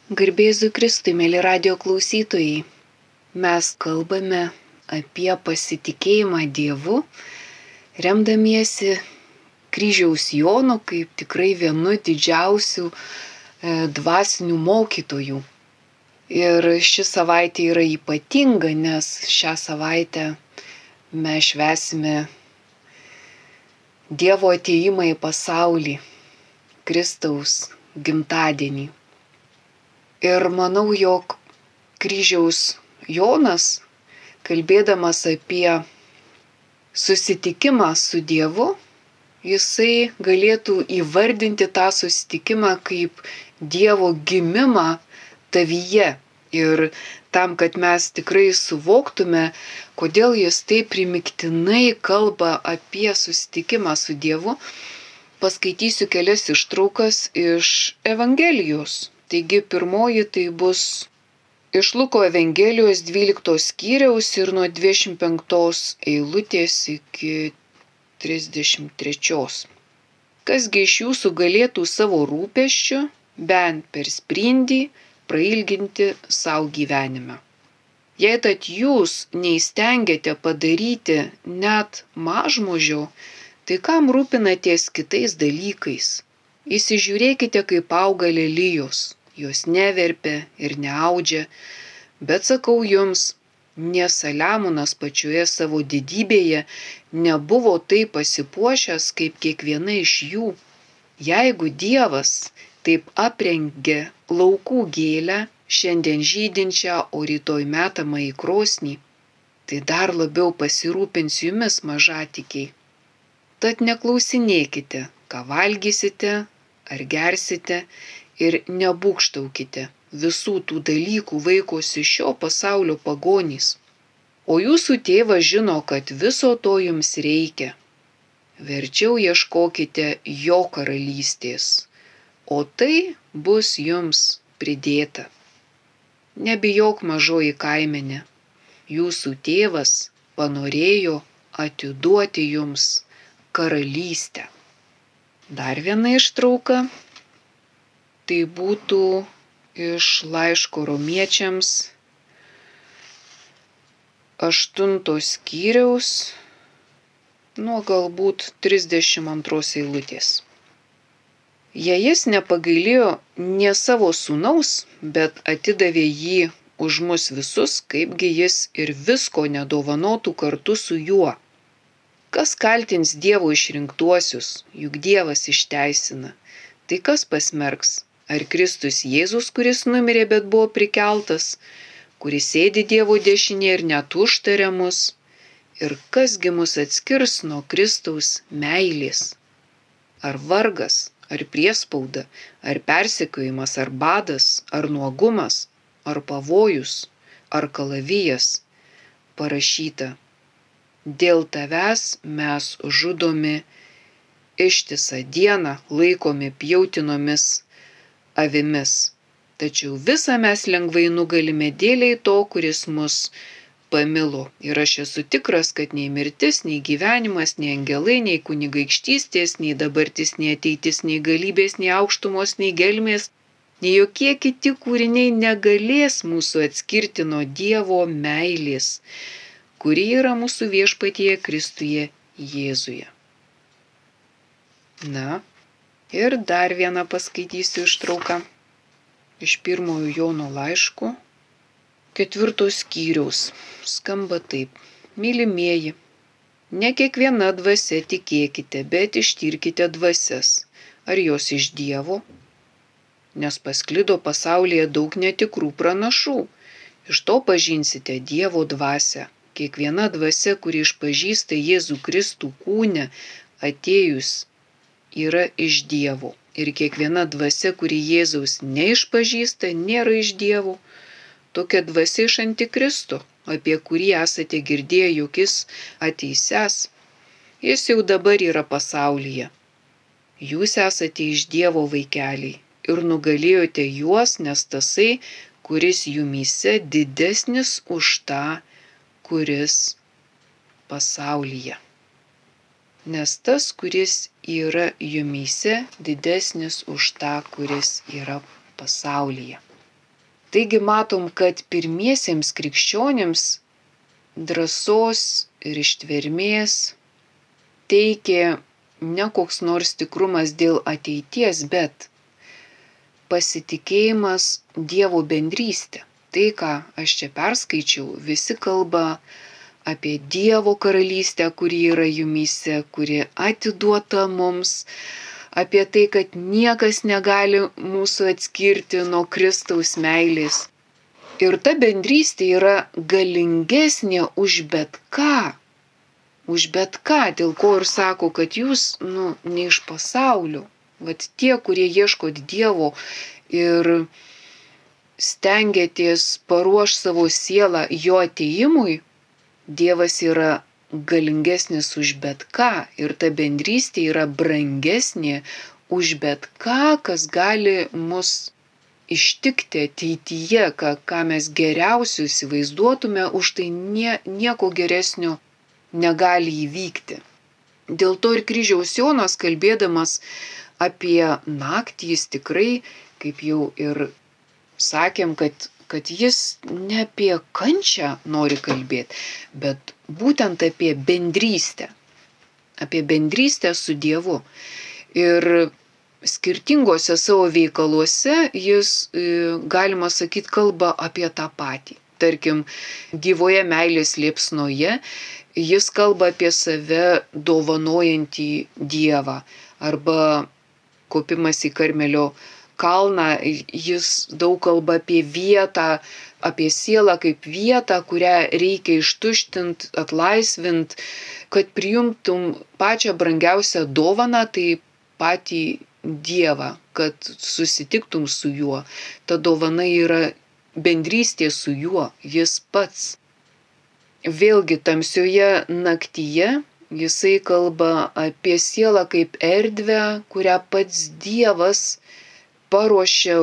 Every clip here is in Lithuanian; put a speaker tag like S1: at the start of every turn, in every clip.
S1: Garbėzu Kristui, mėly radijo klausytojai, mes kalbame apie pasitikėjimą Dievu, remdamiesi kryžiaus Jonu kaip tikrai vienu didžiausių dvasinių mokytojų. Ir ši savaitė yra ypatinga, nes šią savaitę mes švęsime Dievo atėjimą į pasaulį, Kristaus gimtadienį. Ir manau, jog kryžiaus Jonas, kalbėdamas apie susitikimą su Dievu, jisai galėtų įvardinti tą susitikimą kaip Dievo gimimą tavyje. Ir tam, kad mes tikrai suvoktume, kodėl jis taip primygtinai kalba apie susitikimą su Dievu, paskaitysiu kelias ištraukas iš Evangelijos. Taigi pirmoji tai bus iš Luko Evangelijos 12 skyriaus ir nuo 25 eilutės iki 33. Kasgi iš jūsų galėtų savo rūpesčiu, bent per sprindį, prailginti savo gyvenimą? Jei tad jūs neįstengiate padaryti net mažmožio, tai kam rūpinatės kitais dalykais? Įsižiūrėkite, kaip auga lelijos. Jos neverpia ir neaudžia, bet sakau jums, nė Saliamonas pačioje savo didybėje nebuvo taip pasipuošęs kaip kiekviena iš jų. Jeigu Dievas taip aprengė laukų gėlę, šiandien žydinčią, o rytoj metamą į krosnį, tai dar labiau pasirūpins jumis mažatikiai. Tad neklausinėkite, ką valgysite ar gersite, ir nebūgštaukite, visų tų dalykų vaikosi šio pasaulio pagonys. O jūsų tėvas žino, kad viso to jums reikia. Verčiau ieškokite jo karalystės, o tai bus jums pridėta. Nebijok, mažoji kaimenė, jūsų tėvas panorėjo atiduoti jums karalystę. Dar viena ištrauka. Tai būtų iš laiško Romiečiams 8 skyriaus nuo galbūt 32 eilutės. Jei jis nepagailėjo ne savo sūnaus, bet atidavė jį už mus visus, kaipgi jis ir visko nedovanotų kartu su juo. Kas kaltins Dievo išrinktuosius, juk Dievas išteisina. Tai kas pasmerks? Ar Kristus Jėzus, kuris numirė, bet buvo prikeltas, kuris sėdi Dievo dešinėje ir net užtaria mus? Ir kasgi mus atskirs nuo Kristaus meilės? Ar vargas, ar priespauda, ar persekiojimas, ar badas, ar nuogumas, ar pavojus, ar kalavijas? Parašyta: dėl tavęs mes žudomi, ištisą dieną laikomi pjautinomis avimis, tačiau visą mes lengvai nugalime dėliai to, kuris mus pamilo. Ir aš esu tikras, kad nei mirtis, nei gyvenimas, nei angelai, nei kunigaikštystės, nei dabartis, nei ateitis, nei galybės, nei aukštumos, nei gelmės, nei jokie kiti kūriniai negalės mūsų atskirti nuo Dievo meilės, kuri yra mūsų viešpatyje Kristuje Jėzuje. Na, ir dar vieną paskaitysiu ištrauką iš 1 Jono laiško 4 skyriaus. Skamba taip: mylimieji, ne kiekviena dvasia tikėkite, bet ištirkite dvasias, ar jos iš Dievo, nes pasklido pasaulyje daug netikrų pranašų. Iš to pažinsite Dievo dvasią. Kiekviena dvasia, kuri išpažįsta Jėzų Kristų kūne atėjus, yra iš Dievo. Ir kiekviena dvasia, kuri Jėzaus neišpažįsta, nėra iš Dievo. Tokia dvasia iš Antikristo, apie kurį esate girdėję, jog jis ateisiąs. Jis jau dabar yra pasaulyje. Jūs esate iš Dievo vaikeliai ir nugalėjote juos, nes tasai, kuris jumyse, didesnis už tą, kuris pasaulyje. Nes tas, kuris yra jumyse, didesnis už tą, kuris yra pasaulyje. Taigi matom, kad pirmiesiems krikščionėms drąsos ir ištvermės teikė ne koks nors tikrumas dėl ateities, bet pasitikėjimas Dievo bendrystė. Tai, ką aš čia perskaičiau, visi kalba apie Dievo karalystę, kuri yra jumyse, kuri atiduota mums, apie tai, kad niekas negali mūsų atskirti nuo Kristaus meilės. Ir ta bendrystė yra galingesnė už bet ką. Už bet ką, dėl ko ir sako, kad jūs, ne iš pasaulio. Vat tie, kurie ieškot Dievo ir stengiatės paruošti savo sielą jo atėjimui, Dievas yra galingesnis už bet ką ir ta bendrystė yra brangesnė už bet ką, kas gali mus ištikti ateityje, ką mes geriausiai įsivaizduotume, už tai nieko geresnio negali įvykti. Dėl to ir kryžiaus Jonas, kalbėdamas apie naktį, jis tikrai, kaip jau ir sakėm, kad jis ne apie kančią nori kalbėti, bet būtent apie bendrystę. Apie bendrystę su Dievu. Ir skirtingose savo veikaluose jis, galima sakyti, kalba apie tą patį. Tarkim, gyvoje meilės liepsnoje jis kalba apie save dovanojantį Dievą. Arba kopimas į Karmelio kalną, jis daug kalba apie vietą, apie sielą kaip vietą, kurią reikia ištuštinti, atlaisvinti, kad priimtum pačią brangiausią dovaną, tai patį Dievą, kad susitiktum su juo. Ta dovana yra bendrystė su juo, jis pats. Vėlgi tamsioje naktyje jisai kalba apie sielą kaip erdvę, kurią pats Dievas paruošė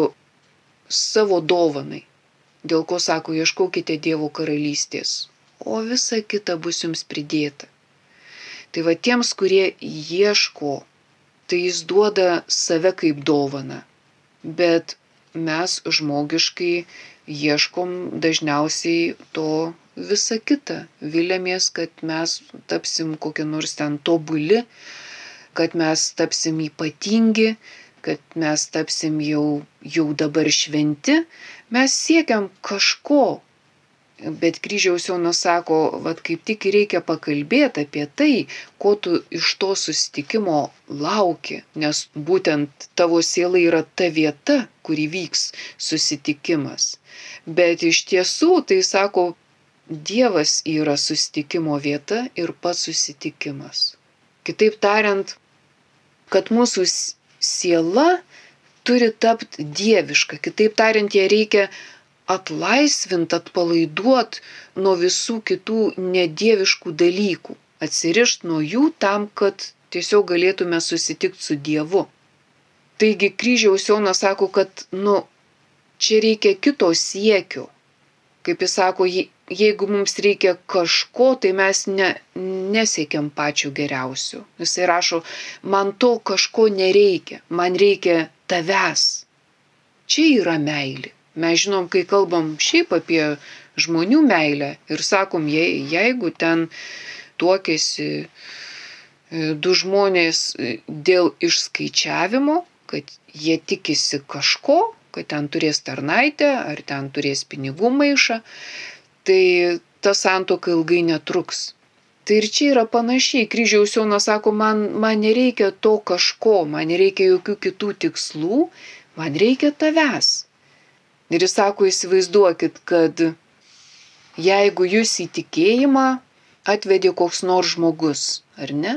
S1: savo dovanai. Dėl ko sako, ieškokite Dievo karalystės, o visa kita bus jums pridėta. Tai va tiems, kurie ieško, tai jis duoda save kaip dovaną. Bet mes žmogiškai ieškom dažniausiai to visa kita. Viliamės, kad mes tapsim kokie nors ten tobuli, kad mes tapsim ypatingi, kad mes tapsim jau dabar šventi. Mes siekiam kažko. Bet kryžiaus Jonas sako, kaip tik reikia pakalbėti apie tai, ko tu iš to susitikimo lauki, nes būtent tavo siela yra ta vieta, kur įvyks susitikimas. Bet iš tiesų, tai sako, Dievas yra susitikimo vieta ir pats susitikimas. Kitaip tariant, kad mūsų siela turi tapti dieviška. Kitaip tariant, ją reikia atlaisvinti, atpalaiduoti nuo visų kitų nedieviškų dalykų. Atsirišti nuo jų tam, kad tiesiog galėtume susitikti su Dievu. Taigi kryžiaus Jonas sako, kad čia reikia kito siekio. Kaip jis sako, jeigu mums reikia kažko, tai mes nesiekiam pačio geriausio. Jisai rašo, man to kažko nereikia, man reikia tavęs. Čia yra meilė. Mes žinom, kai kalbam šiaip apie žmonių meilę ir sakom, jeigu ten tuokėsi du žmonės dėl išskaičiavimo, kad jie tikisi kažko, kad ten turės tarnaitę ar ten turės pinigų maišą, tai ta santuoka ilgai netruks. Tai ir čia yra panašiai. Kryžiaus Jonas sako, man nereikia to kažko, man nereikia jokių kitų tikslų, man reikia tavęs. Ir jis sako, įsivaizduokit, kad jeigu jūs į tikėjimą atvedė koks nors žmogus, ar ne?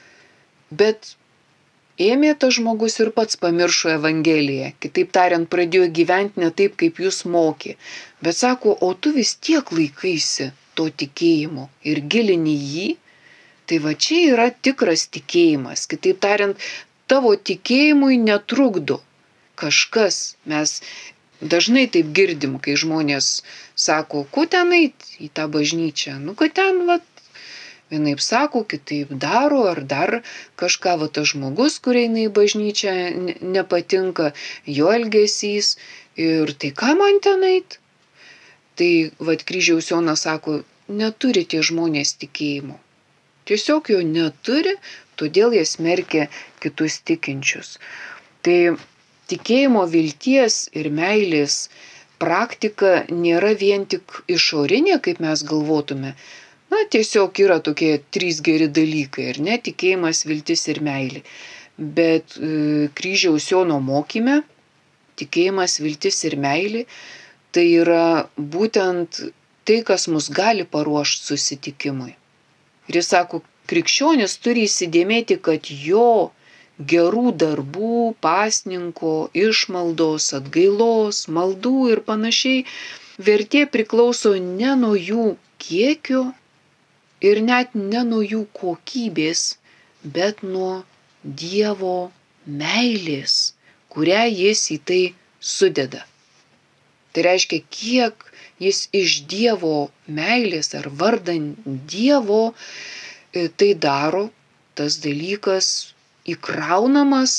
S1: Bet ėmė tas žmogus ir pats pamiršo Evangeliją. Kitaip tariant, pradėjo gyventi ne taip, kaip jūs mokė. Bet sako, o tu vis tiek laikaisi to tikėjimo ir gilini jį. Tai va čia yra tikras tikėjimas. Kitaip tariant, tavo tikėjimui netrukdo kažkas. Mes dažnai taip girdim, kai žmonės sako, ko ten eit į tą bažnyčią? Kad ten Vienaip sako, kitaip daro, ar dar kažką, va tas žmogus, kur eina į bažnyčią, nepatinka jo elgesys ir tai ką man ten eit? Tai vat kryžiaus Jonas sako, neturi tie žmonės tikėjimo. Tiesiog jo neturi, todėl jie smerkia kitus tikinčius. Tai tikėjimo, vilties ir meilės praktika nėra vien tik išorinė, kaip mes galvotume. Tiesiog yra tokie 3 geri dalykai, ar ne? Tikėjimas, viltis ir meilė. Bet kryžiaus Jono mokyme tikėjimas, viltis ir meilė tai yra būtent tai, kas mus gali paruošti susitikimui. Ir jis sako, krikščionis turi įsidėmėti, kad jo gerų darbų, pasninko, išmaldos, atgailos, maldų ir panašiai vertė priklauso ne nuo jų kiekio ir net ne nuo jų kokybės, bet nuo Dievo meilės, kurią jis į tai sudeda. Tai reiškia, kiek jis iš Dievo meilės ar vardan Dievo tai daro, tas dalykas įkraunamas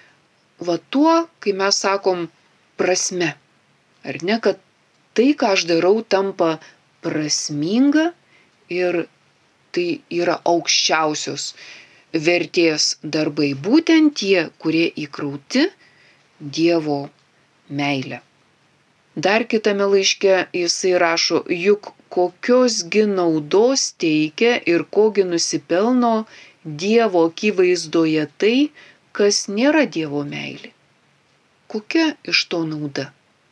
S1: tuo, kai mes sakom prasme. Ar ne, kad tai, ką aš darau, tampa prasminga ir tai yra aukščiausios vertės darbai, būtent tie, kurie įkrauti Dievo meilę. Dar kitame laiške jisai rašo, juk kokiosgi naudos teikia ir kogi nusipelno Dievo akivaizdoje tai, kas nėra Dievo meilė. Kokia iš to nauda?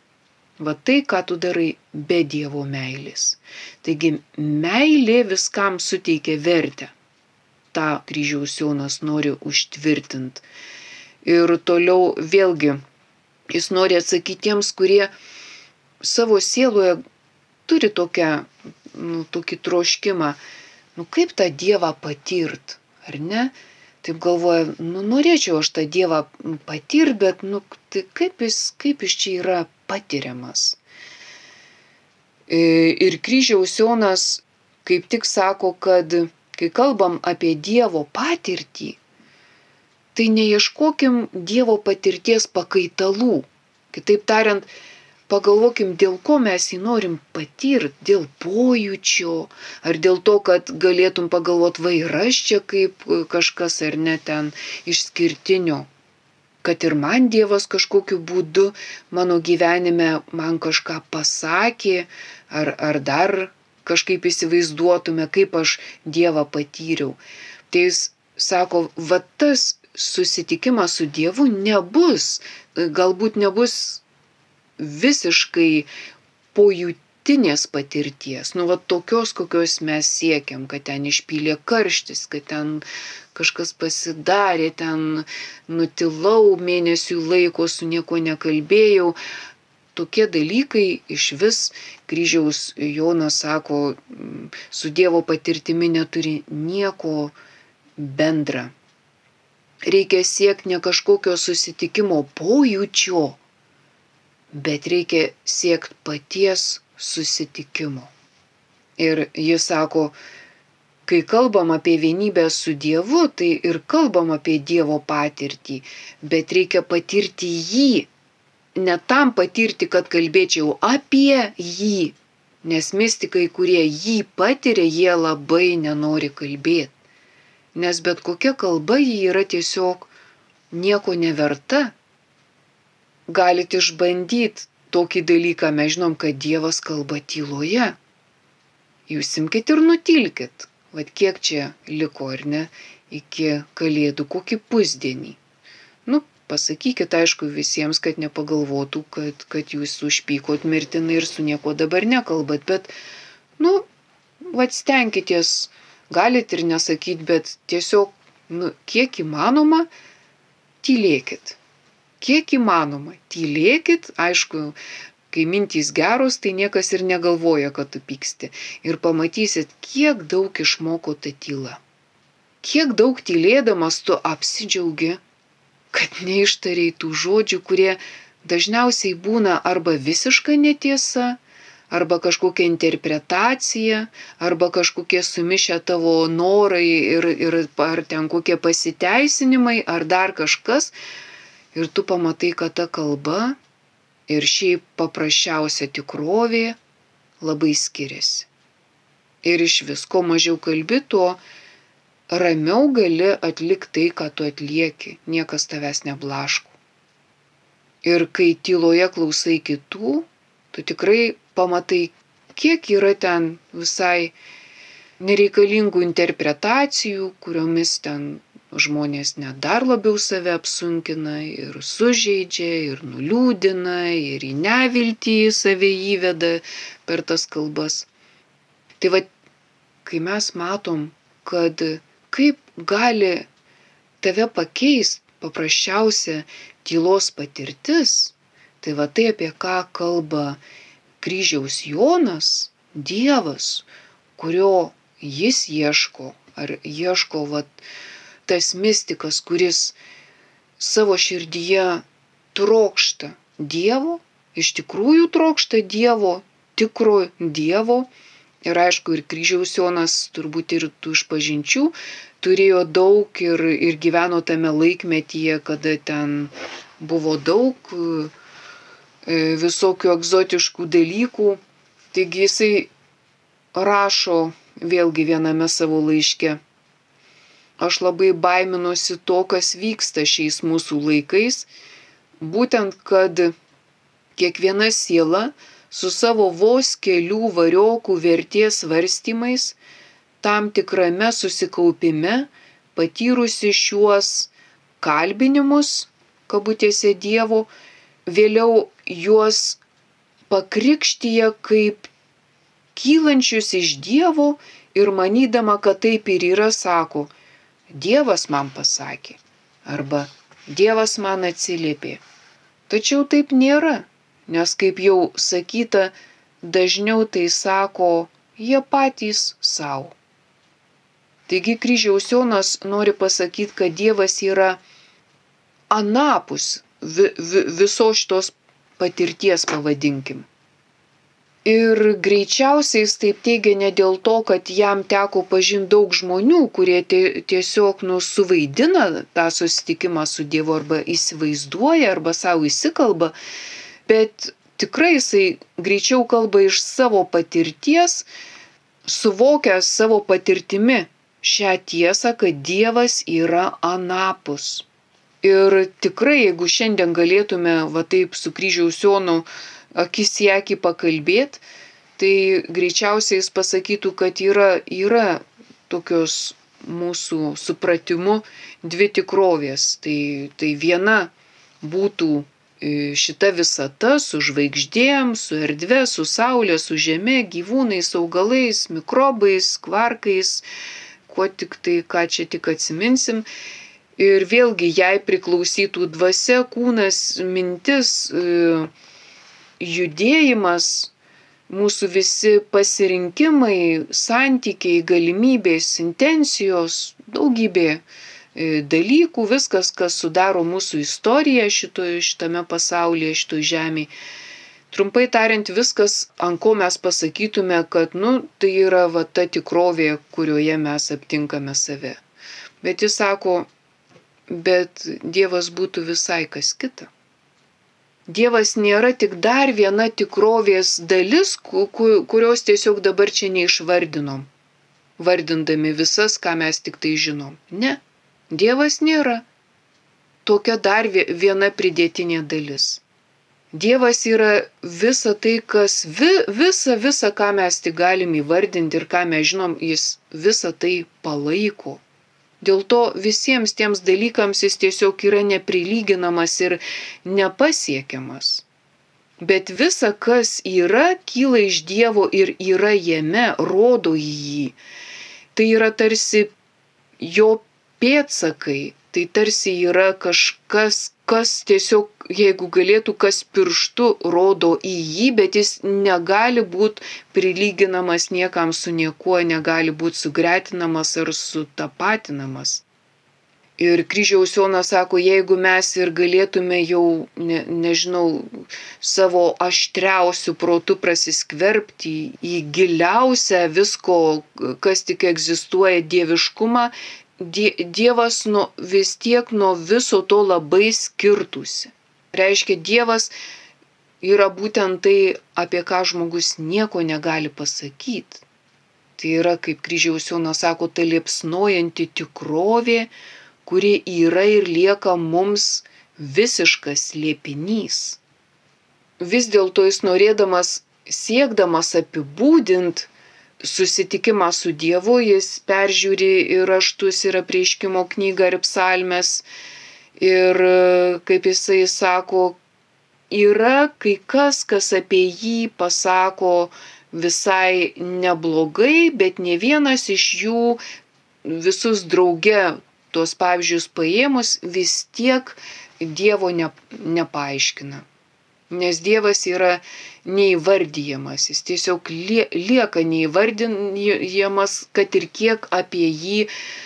S1: Tai, ką tu darai be Dievo meilės. Taigi meilė viskam suteikia vertę. Ta kryžiaus Jonas nori užtvirtinti. Ir toliau vėlgi jis nori atsakyti tiems, kurie savo sieloje turi tokį troškimą, kaip tą Dievą patirt, ar ne? Taip galvoja, norėčiau aš tą Dievą patirt, bet tai kaip jis čia yra patiriamas. Ir kryžiaus Jonas kaip tik sako, kad kai kalbam apie Dievo patirtį, tai neieškokim Dievo patirties pakaitalų. Kitaip tariant, pagalvokim, dėl ko mes jį norim patirti, dėl pojūčio, ar dėl to, kad galėtum pagalvoti, yra čia kaip kažkas ar ne ten išskirtinio. Kad ir man Dievas kažkokiu būdu mano gyvenime man kažką pasakė, ar dar kažkaip įsivaizduotume, kaip aš Dievą patyriau. Tai jis sako, tas susitikimas su Dievu galbūt nebus visiškai pojūtinės patirties. Tokios, kokios mes siekiam, kad ten išpylė karštis, kad ten kažkas pasidarė, ten nutilau mėnesių laiko, su nieko nekalbėjau. Tokie dalykai iš vis kryžiaus Jonas sako, su Dievo patirtimi neturi nieko bendra. Reikia siekti ne kažkokio susitikimo pojūčio, bet reikia siekti paties susitikimo. Ir jis sako, kai kalbam apie vienybę su Dievu, tai ir kalbam apie Dievo patirtį, bet reikia patirti jį. Ne tam patirti, kad kalbėčiau apie jį, nes mistikai, kurie jį patiria, jie labai nenori kalbėti. Nes bet kokia kalba jį yra tiesiog nieko neverta. Galite išbandyti tokį dalyką, mes žinom, kad Dievas kalba tyloje. Jūs imkite ir nutilkit. Kiek čia liko, ar ne, iki Kalėdų, kokį pusdienį. Pasakykit, aišku, visiems, kad nepagalvotų, kad jūs užpykot mirtinai ir su nieko dabar nekalbat, bet, stenkitės, galit ir nesakyt, bet tiesiog, kiek įmanoma, tylėkit. Kiek įmanoma, tylėkit, aišku, kai mintys geros, tai niekas ir negalvoja, kad tu pyksti. Ir pamatysit, kiek daug išmoko ta tyla. Kiek daug tylėdamas tu apsidžiaugi, kad neištariai tų žodžių, kurie dažniausiai būna arba visiška netiesa, arba kažkokia interpretacija, arba kažkokie sumišę tavo norai ir ar ten kokie pasiteisinimai, ar dar kažkas. Ir tu pamatai, kad ta kalba ir šiaip paprasčiausia tikrovė labai skiriasi. Ir iš visko mažiau kalbi, tuo ramiau gali atlikti tai, ką tu atlieki. Niekas tavęs neblaško. Ir kai tyloje klausai kitų, tu tikrai pamatai, kiek yra ten visai nereikalingų interpretacijų, kuriomis ten žmonės net dar labiau save apsunkina ir sužeidžia, ir nuliūdina, ir į neviltį save įveda per tas kalbas. Tai va, kai mes matom, kad kaip gali tave pakeisti paprasčiausia tylos patirtis, tai va tai apie ką kalba kryžiaus Jonas, Dievas, kurio jis ieško, ar ieško tas mistikas, kuris savo širdyje trokšta Dievo, iš tikrųjų trokšta Dievo, tikro Dievo. Ir aišku, ir kryžiaus Jonas turbūt ir tų išpažinčių turėjo daug ir gyveno tame laikmetyje, kada ten buvo daug visokių egzotiškų dalykų. Taigi jisai rašo vėlgi viename savo laiške: aš labai baiminuosi to, kas vyksta šiais mūsų laikais, būtent kad kiekviena siela su savo vos kelių variokų vertės svarstymais, tam tikrame susikaupime, patyrusi šiuos kalbinimus, kabutėse Dievo, vėliau juos pakrikštyja kaip kylančius iš Dievo ir manydama, kad taip ir yra, sako: Dievas man pasakė, arba Dievas man atsiliepė. Tačiau taip nėra. Nes, kaip jau sakyta, dažniau tai sako jie patys savo. Taigi kryžiaus Jonas nori pasakyti, kad Dievas yra anapus visos šitos patirties, pavadinkim. Ir greičiausiai jis taip teigia ne dėl to, kad jam teko pažinti daug žmonių, kurie tiesiog suvaidina tą susitikimą su Dievu, arba įsivaizduoja, arba savo įsikalba, bet tikrai jisai greičiau kalba iš savo patirties, suvokęs savo patirtimi šią tiesą, kad Dievas yra anapus. Ir tikrai, jeigu šiandien galėtume va taip su kryžiaus Jonu akis į akį pakalbėti, tai greičiausiai jis pasakytų, kad yra tokios mūsų supratimu dvi tikrovės. Tai viena būtų šita visata su žvaigždėm, su erdve, su saulė, su žeme, gyvūnais, augalais, mikrobais, kvarkais, ką čia tik atsiminsim. Ir vėlgi jai priklausytų dvasia, kūnas, mintis, judėjimas, mūsų visi pasirinkimai, santykiai, galimybės, intencijos, daugybė dalykų, viskas, kas sudaro mūsų istoriją šitame pasaulyje, šitoj žemėje. Trumpai tariant, viskas, ant ko mes pasakytume, kad tai yra ta tikrovė, kurioje mes aptinkame save. Bet jis sako, bet Dievas būtų visai kas kita. Dievas nėra tik dar viena tikrovės dalis, kurios tiesiog dabar čia neišvardinom, vardindami visas, ką mes tik tai žinom. Ne. Dievas nėra tokia dar viena pridėtinė dalis. Dievas yra visa tai, kas visa, ką mes tik galim įvardinti ir ką mes žinom, jis visą tai palaiko. Dėl to visiems tiems dalykams jis tiesiog yra neprilyginamas ir nepasiekiamas. Bet visa, kas yra, kyla iš Dievo ir yra jame, rodo į jį. Tai yra tarsi jo pėdsakai, tai tarsi yra kažkas, kas tiesiog, jeigu galėtų, kas pirštu rodo į jį, bet jis negali būti prilyginamas niekam su niekuo, negali būti sugretinamas ar sutapatinamas. Ir kryžiaus Jonas sako, jeigu mes ir galėtume jau, nežinau, savo aštriausių protų prasiskverbti į giliausią visko, kas tik egzistuoja dieviškumą, Dievas vis tiek nuo viso to labai skirtųsi. Reiškia, Dievas yra būtent tai, apie ką žmogus nieko negali pasakyti. Tai yra, kaip kryžiaus Jonas sako, ta liepsnojanti tikrovė, kuri yra ir lieka mums visiškas slėpinys. Vis dėlto jis siekdamas apibūdinti susitikimą su Dievu, jis peržiūri ir raštus, ir apreiškimo knygą, ir psalmes. Ir kaip jisai sako, yra kai kas apie jį pasako visai neblogai, bet ne vienas iš jų visus drauge tuos pavyzdžius paėmus vis tiek Dievo nepaaiškina. Nes Dievas yra neįvardyjamas, jis tiesiog lieka neįvardyjamas, kad ir kiek apie jį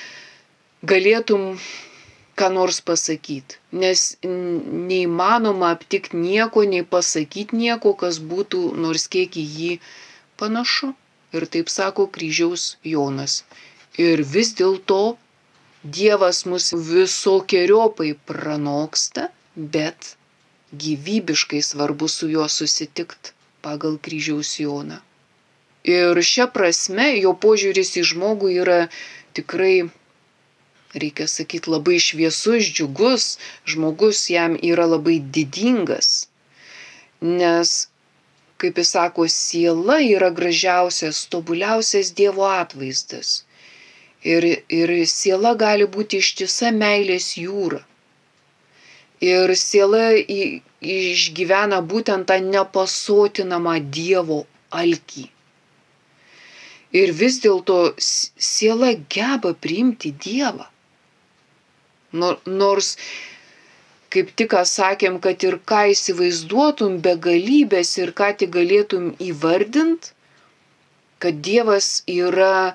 S1: galėtum ką nors pasakyti. Nes neįmanoma aptikti nieko, nei pasakyti nieko, kas būtų nors kiek į jį panašu. Ir taip sako kryžiaus Jonas. Ir vis dėlto Dievas mus visokiojopai pranoksta, bet gyvybiškai svarbu su juo susitikti pagal kryžiaus Joną. Ir šia prasme jo požiūris į žmogų yra tikrai, reikia sakyti, labai šviesus, džiugus, žmogus jam yra labai didingas, nes, kaip jis sako, siela yra gražiausias, tobuliausias Dievo atvaizdas. Ir siela gali būti ištisa meilės jūra. Ir siela išgyvena būtent tą nepasotinamą Dievo alkį. Ir vis dėlto siela geba priimti Dievą. Nors, kaip tik sakėm, kad ir ką įsivaizduotum begalybės ir ką tik galėtum įvardint, kad Dievas yra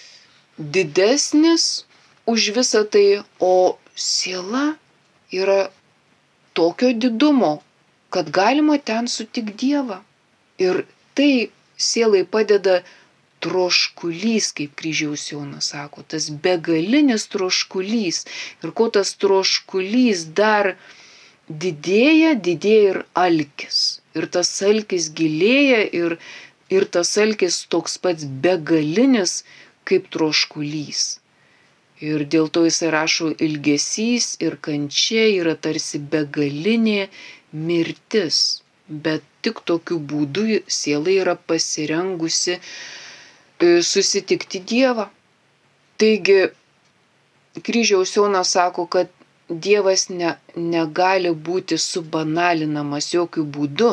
S1: didesnis už visą tai, o siela yra tokio didumo, kad galima ten sutikti Dievą. Ir tai sielai padeda troškulys, kaip kryžiaus Jonas sako, tas begalinis troškulys. Ir ko tas troškulys dar didėja ir alkis. Ir tas alkis gilėja ir tas alkis toks pats begalinis kaip troškulys. Ir dėl to jis rašo, ilgesys ir kančia yra tarsi begalinė mirtis. Bet tik tokiu būdu siela yra pasirengusi susitikti Dievą. Taigi, kryžiaus Jonas sako, kad Dievas negali būti subanalinamas jokių būdų.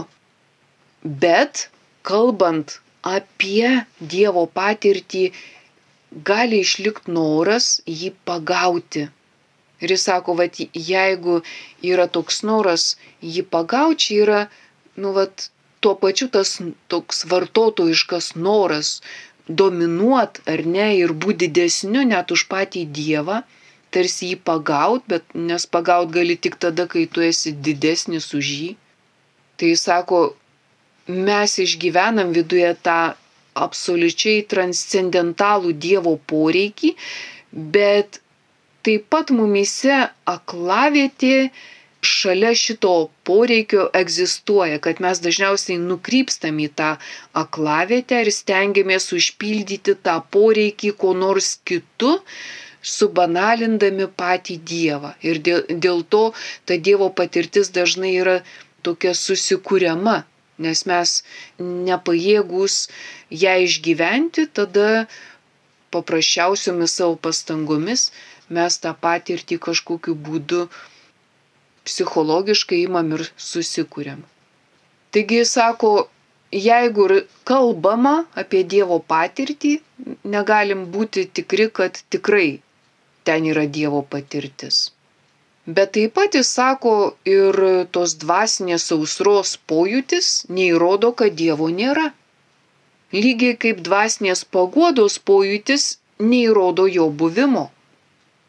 S1: Bet, kalbant apie Dievo patirtį, gali išlikti noras jį pagauti. Ir jis sako, jeigu yra toks noras jį pagauti, čia yra, tuo pačiu tas toks vartotojiškas noras dominuot ar ne ir būti didesniu net už patį Dievą, tarsi jį pagaut, nes pagaut gali tik tada, kai tu esi didesnis už jį. Tai jis sako, mes išgyvenam viduje tą absoliučiai transcendentalų Dievo poreikį, bet taip pat mumyse aklavietė šalia šito poreikio egzistuoja, kad mes dažniausiai nukrypstam į tą aklavietę ir stengiamės užpildyti tą poreikį ko nors kitu, subanalindami patį Dievą. Ir dėl to ta Dievo patirtis dažnai yra tokia susikuriama. Nes mes nepajėgus ją išgyventi, tada paprasčiausiomis savo pastangomis mes tą patirtį kažkokiu būdu psichologiškai imam ir susikuriam. Taigi jis sako, jeigu kalbama apie Dievo patirtį, negalim būti tikri, kad tikrai ten yra Dievo patirtis. Bet taip pat jis sako, ir tos dvasinės sausros pojūtis neįrodo, kad Dievo nėra. Lygiai kaip dvasinės paguodos pojūtis neįrodo jo buvimo.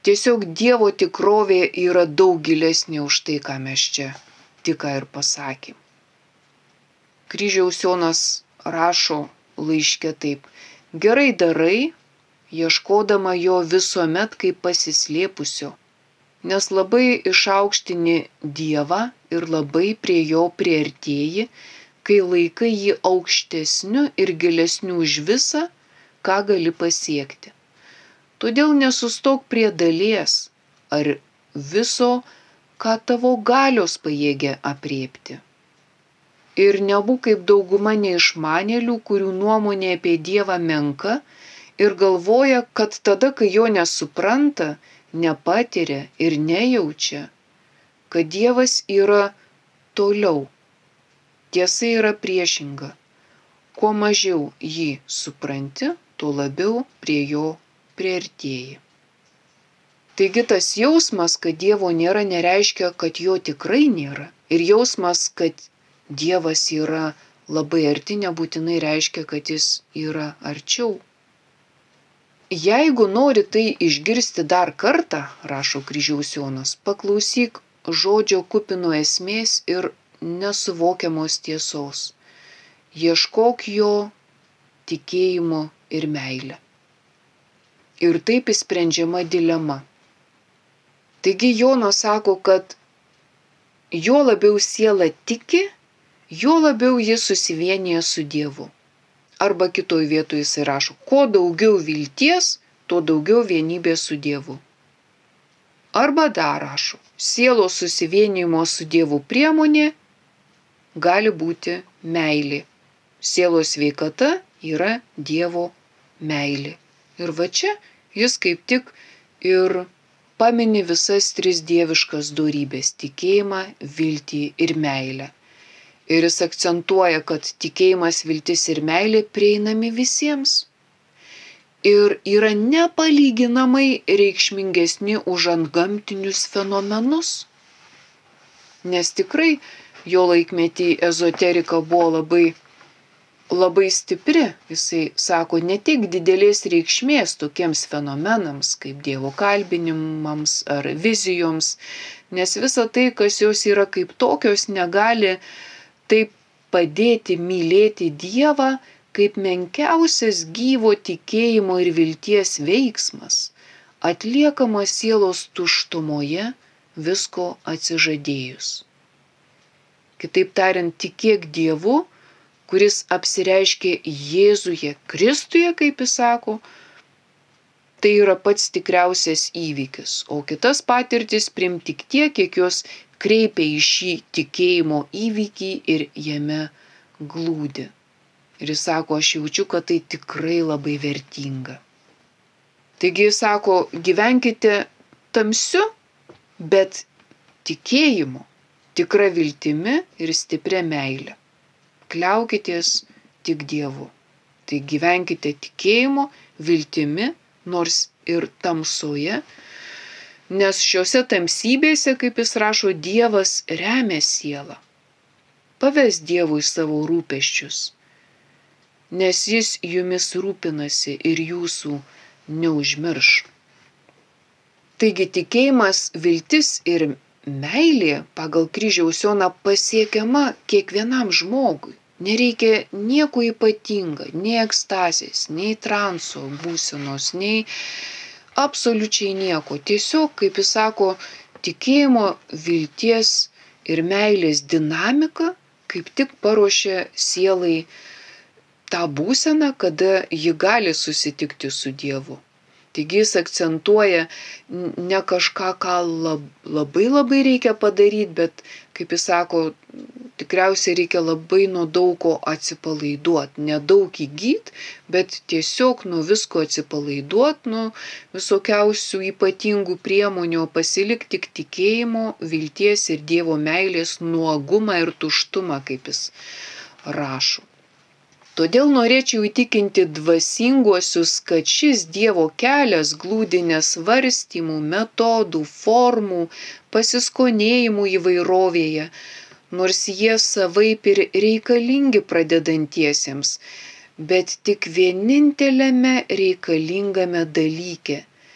S1: Tiesiog Dievo tikrovė yra daug gilesnė už tai, ką mes čia tik ir pasakėm. Kryžiaus Jonas rašo laiške taip: gerai darai, ieškodama jo visuomet kaip pasislėpusio, nes labai išaukštini Dievą ir labai prie jo priartėji, kai laikai jį aukštesniu ir gilesniu už visą, ką gali pasiekti. Todėl nesustok prie dalies ar viso, ką tavo galios pajėgia apriepti. Ir nebūk kaip dauguma neišmanėlių, kurių nuomonė apie Dievą menka ir galvoja, kad tada, kai jo nesupranta, nepatiria ir nejaučia, kad Dievas yra toliau. Tiesa yra priešinga. Kuo mažiau jį supranti, tuo labiau prie jo priartėji. Taigi tas jausmas, kad Dievo nėra, nereiškia, kad jo tikrai nėra. Ir jausmas, kad Dievas yra labai arti, nebūtinai reiškia, kad jis yra arčiau. Jeigu nori tai išgirsti dar kartą, rašo Kryžiaus Jonas, paklausyk žodžio kupino esmės ir nesuvokiamos tiesos. Ieškok jo tikėjimo ir meilę. Ir taip išsprendžiama dilema. Taigi Jonas sako, kad jo labiau siela tiki, jo labiau jis susivienyje su Dievu. Arba kitoj vietoje jis rašo, kuo daugiau vilties, tuo daugiau vienybės su Dievu. Arba dar rašo, sielos susivienijimo su Dievu priemonė gali būti meilė. Sielos sveikata yra Dievo meilė. Ir va čia jis kaip tik ir pamini visas tris dieviškas dorybės – tikėjimą, viltį ir meilę. Ir jis akcentuoja, kad tikėjimas, viltis ir meilė prieinami visiems. Ir yra nepalyginamai reikšmingesni už antgamtinius fenomenus. Nes tikrai jo laikmetį ezoterika buvo labai stipri. Jisai sako, neteik didelės reikšmės tokiems fenomenams, kaip Dievo kalbinimams ar vizijoms, nes visa tai, kas jos yra kaip tokios, negali taip padėti mylėti Dievą, kaip menkiausias gyvo tikėjimo ir vilties veiksmas, atliekamas sielos tuštumoje, visko atsižadėjus. Kitaip tariant, tikėk Dievu, kuris apsireiškė Jėzuje, Kristuje, kaip jis sako, tai yra pats tikriausias įvykis, o kitas patirtis priimti tik tiek, kiek jos kreipia į šį tikėjimo įvykį ir jame glūdi. Ir jis sako, aš jaučiu, kad tai tikrai labai vertinga. Taigi jis sako, gyvenkite tamsiu, bet tikėjimu, tikra viltimi ir stipria meile. Kliaukitės tik Dievu. Tai gyvenkite tikėjimu, viltimi, nors ir tamsoje, nes šiuose tamsybėse, kaip jis rašo, Dievas remia sielą. Paves Dievui savo rūpesčius, nes jis jumis rūpinasi ir jūsų neužmirš. Taigi tikėjimas, viltis ir meilė pagal Kryžiaus Joną pasiekiama kiekvienam žmogui. Nereikia nieko ypatinga, nei ekstazės, nei transo būsenos, nei absoliučiai nieko. Tiesiog, kaip jis sako, tikėjimo, vilties ir meilės dinamika kaip tik paruošia sielai tą būseną, kada ji gali susitikti su Dievu. Taigi jis akcentuoja ne kažką, ką labai reikia padaryti, bet, kaip jis sako, tikriausiai reikia labai nuo daug ko atsipalaiduoti. Nedaug įgyti, bet tiesiog nuo visko atsipalaiduoti, nuo visokiausių ypatingų priemonių, pasilikti tik tikėjimo, vilties ir Dievo meilės nuogumą ir tuštumą, kaip jis rašo. Todėl norėčiau įtikinti dvasinguosius, kad šis Dievo kelias glūdi nesvarstymų, metodų, formų, pasiskonėjimų įvairovėje, nors jie savaip ir reikalingi pradedantiesiems, bet tik vieninteliame reikalingame dalyke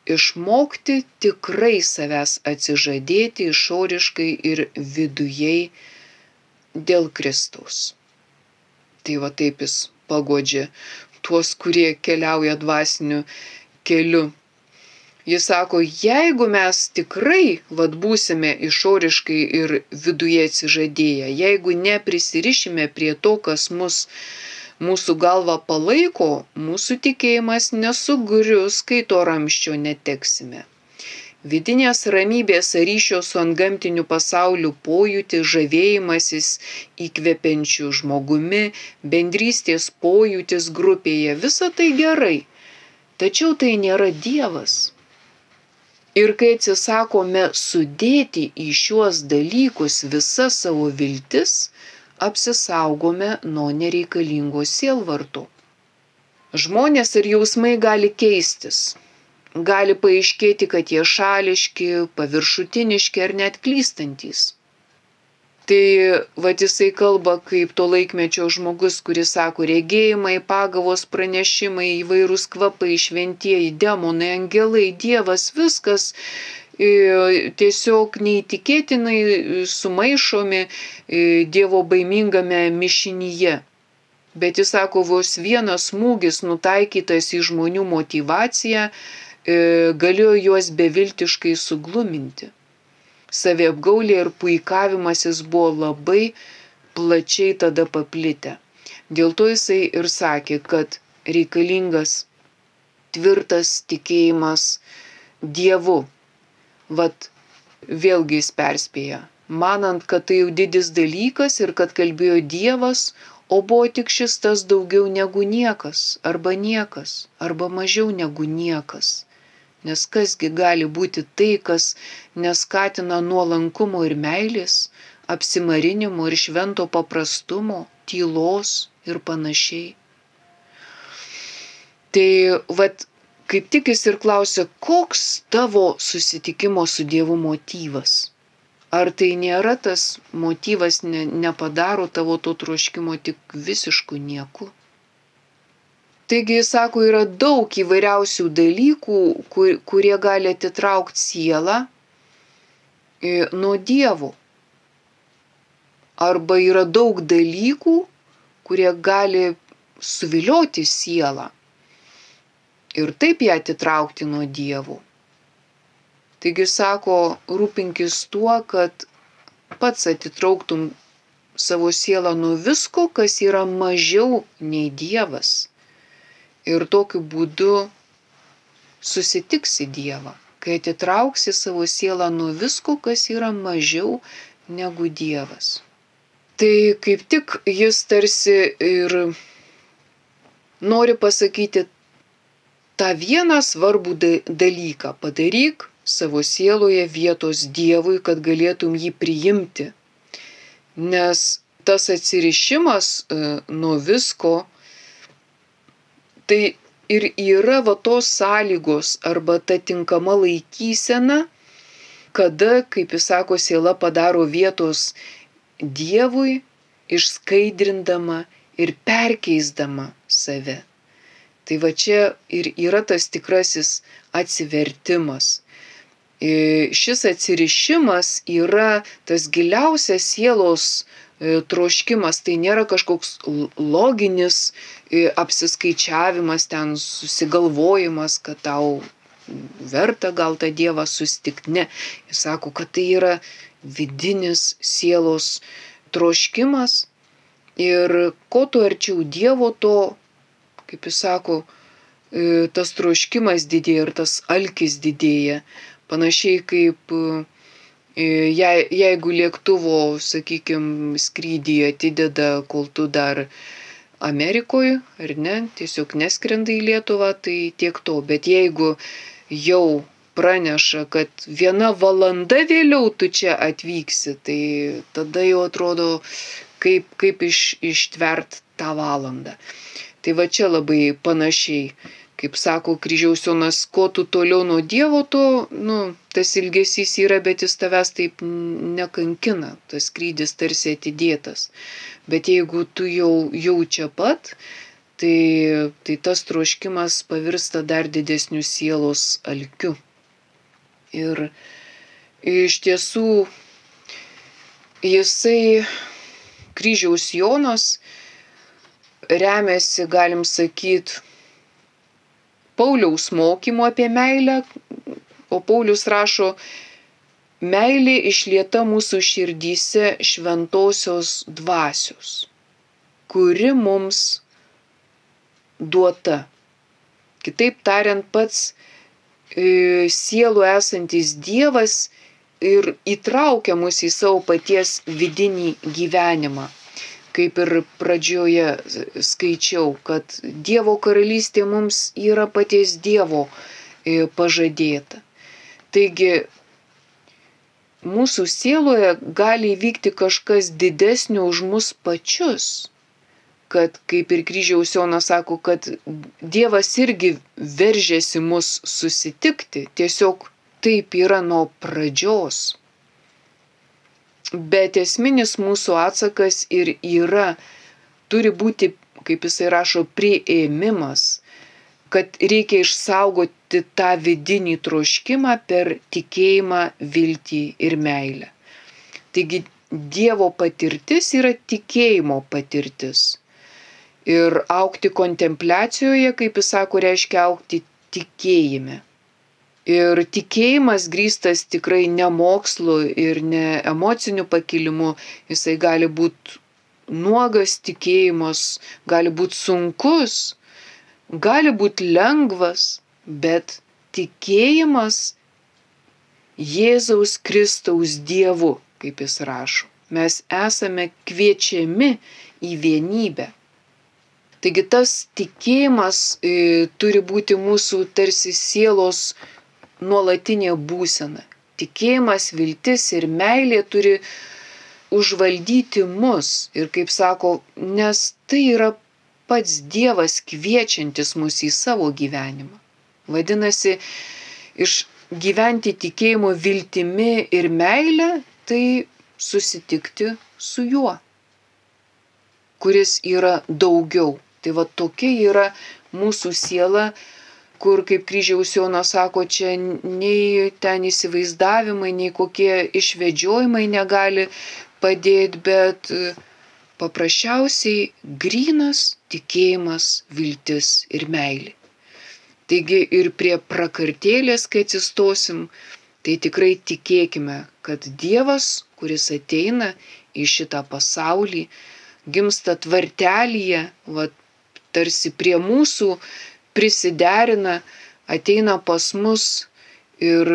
S1: išmokti tikrai savęs atsižadėti išoriškai ir vidujei dėl Kristaus. Tai va taip jis paguodžia tuos, kurie keliauja dvasiniu keliu. Jis sako, jeigu mes tikrai būsime išoriškai ir viduje atsižadėję, jeigu neprisirišime prie to, kas mūsų galva palaiko, mūsų tikėjimas nesugrius, kai to ramsčio neteksime. Vidinės ramybės ryšio su antgamtiniu pasauliu pojūtis, žavėjimasis įkvepiančiu žmogumi, bendrystės pojūtis grupėje, visa tai gerai. Tačiau tai nėra Dievas. Ir kai atsisakome sudėti į šiuos dalykus visą savo viltis, apsisaugome nuo nereikalingo sielvarto. Žmonės ir jausmai gali keistis. Gali paaiškėti, kad jie šališki, paviršutiniški ar net klystantys. Tai jisai kalba kaip to laikmečio žmogus, kuris sako regėjimai, pagavos pranešimai, įvairūs kvapai, šventieji, demonai, angelai, Dievas, viskas tiesiog neįtikėtinai sumaišomi Dievo baimingame mišinyje. Bet jis sako, vos vienas smūgis nutaikytas į žmonių motyvaciją galėjo juos beviltiškai sugluminti. Saviapgaulė ir puikavimasis buvo labai plačiai tada paplitę. Dėl to jisai ir sakė, kad reikalingas tvirtas tikėjimas Dievu. Vėlgi jis perspėja, manant, kad tai jau didis dalykas ir kad kalbėjo Dievas, o buvo tik šis tas daugiau negu niekas, arba mažiau negu niekas. Nes kasgi gali būti tai, kas neskatina nuolankumo ir meilės, apsimarinimo ir švento paprastumo, tylos ir panašiai. Tai kaip tik jis ir klausia, koks tavo susitikimo su Dievu motyvas? Ar tai nėra tas motyvas, nepadaro tavo to troškimo tik visišku nieku? Taigi, jis sako, yra daug įvairiausių dalykų, kurie gali atitraukti sielą nuo Dievo. Arba yra daug dalykų, kurie gali suvilioti sielą ir taip ją atitraukti nuo Dievo. Taigi, sako, rūpinkis tuo, kad pats atitrauktum savo sielą nuo visko, kas yra mažiau nei Dievas. Ir tokiu būdu susitiksi Dievą, kai atitrauksi savo sielą nuo visko, kas yra mažiau negu Dievas. Tai kaip tik jis tarsi ir nori pasakyti tą vieną svarbų dalyką. Padaryk savo sieloje vietos Dievui, kad galėtum jį priimti. Nes tas atsirišimas nuo visko, tai ir yra tos sąlygos arba ta tinkama laikysena, kada, kaip jis sako, siela padaro vietos Dievui, išskaidrindama ir perkeisdama save. Tai čia ir yra tas tikrasis atsivertimas. Šis atsirišimas yra tas giliausias sielos troškimas, tai nėra kažkoks loginis apsiskaičiavimas, ten susigalvojimas, kad tau verta gal tą Dievą susitikti. Ne, jis sako, kad tai yra vidinis sielos troškimas ir kuo tu arčiau Dievo, to, kaip jis sako, tas troškimas didėja ir tas alkis didėja. Panašiai kaip jeigu lėktuvo, sakykime, skrydį atideda, kol tu dar Amerikoje, ar ne, tiesiog neskrenda į Lietuvą, tai tiek to. Bet jeigu jau praneša, kad 1 valanda vėliau tu čia atvyksi, tai tada jau atrodo, kaip ištvert tą valandą. Tai čia labai panašiai. Kaip sako kryžiaus Jonas, kuo tu toliau nuo Dievo, to, tas ilgesys yra, bet jis tavęs taip nekankina, tas skrydis tarsi atidėtas. Bet jeigu tu jau čia pat, tai tas troškimas pavirsta dar didesniu sielos alkiu. Ir iš tiesų jisai, kryžiaus Jonas, remiasi, galim sakyti, Pauliaus mokymu apie meilę, o Paulius rašo, meilė išlieta mūsų širdyse šventosios dvasios, kuri mums duota. Kitaip tariant, pats sielų esantis Dievas ir įtraukia mus į savo paties vidinį gyvenimą. Kaip ir pradžioje skaičiau, kad Dievo karalystė mums yra paties Dievo pažadėta. Taigi, mūsų sieloje gali įvykti kažkas didesnio už mus pačius. Kad, kaip ir kryžiaus Jonas sako, kad Dievas irgi veržiasi mus susitikti, tiesiog taip yra nuo pradžios. Bet esminis mūsų atsakas ir yra, turi būti, kaip jisai rašo, priėmimas, kad reikia išsaugoti tą vidinį troškimą per tikėjimą, viltį ir meilę. Taigi Dievo patirtis yra tikėjimo patirtis. Ir augti kontempliacijoje, kaip jis sako, reiškia augti tikėjime. Ir tikėjimas grįstas tikrai ne mokslu ir ne emociniu pakilimu, jisai gali būti nuogas tikėjimas, gali būti sunkus, gali būti lengvas, bet tikėjimas Jėzaus Kristaus Dievu, kaip jis rašo. Mes esame kviečiami į vienybę. Taigi tas tikėjimas turi būti mūsų tarsi sielos nuolatinė būsena. Tikėjimas, viltis ir meilė turi užvaldyti mus. Ir kaip sako, nes tai yra pats Dievas kviečiantis mus į savo gyvenimą. Vadinasi, išgyventi tikėjimo viltimi ir meilę, tai susitikti su juo, kuris yra daugiau. Tai va tokia yra mūsų siela, kur, kaip kryžiaus Jonas sako, čia nei ten įsivaizdavimai, nei kokie išvedžiojimai negali padėti, bet paprasčiausiai grynas tikėjimas, viltis ir meilė. Taigi ir prie prakartėlės, kai atsistosim, tai tikrai tikėkime, kad Dievas, kuris ateina į šitą pasaulį, gimsta tvartelyje, tarsi prie mūsų prisiderina, ateina pas mus ir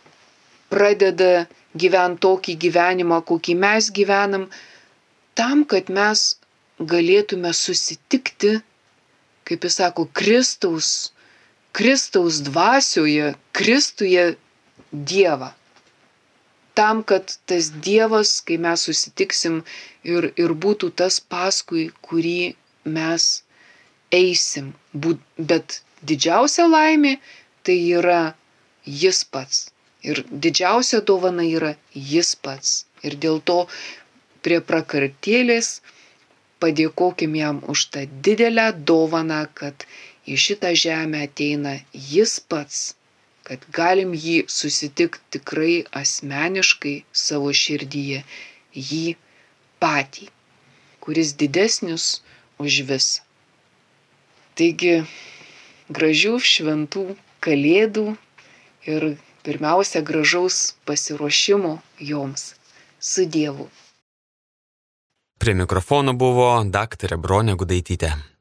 S1: pradeda gyventi tokį gyvenimą, kokį mes gyvenam, tam, kad mes galėtume susitikti, kaip jis sako, Kristaus dvasioje, Kristuje Dievą. Tam, kad tas Dievas, kai mes susitiksim, ir būtų tas paskui, kurį mes eisim. Bet didžiausia laimė tai yra Jis pats. Ir didžiausia dovana yra Jis pats. Ir dėl to prie prakartėlės padėkokim jam už tą didelę dovaną, kad į šitą žemę ateina Jis pats, kad galim jį susitikti tikrai asmeniškai savo širdyje, jį patį, kuris didesnis už visą. Taigi, gražių šventų kalėdų ir pirmiausia gražaus pasiruošimo joms. Su Dievu.
S2: Prie mikrofono buvo daktarė Bronė Gudaitytė.